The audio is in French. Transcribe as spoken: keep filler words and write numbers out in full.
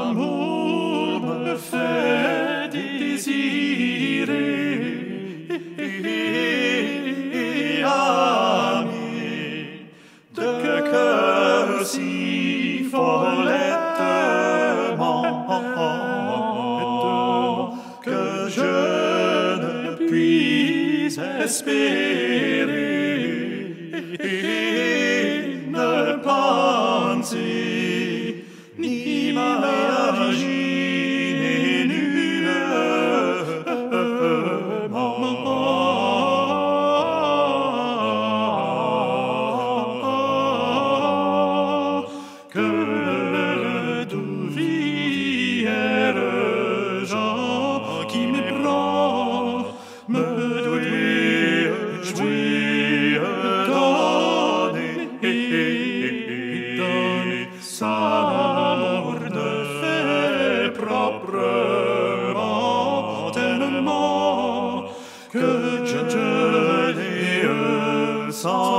l'amour me fait désirer, ami, de cœur si follettement que je ne puis espérer, ne penser, ni imaginer nullement que le doux vierge qui me prend me doit jouir, donner, donner sa amour de fait proprement, tellement que je l'ai sans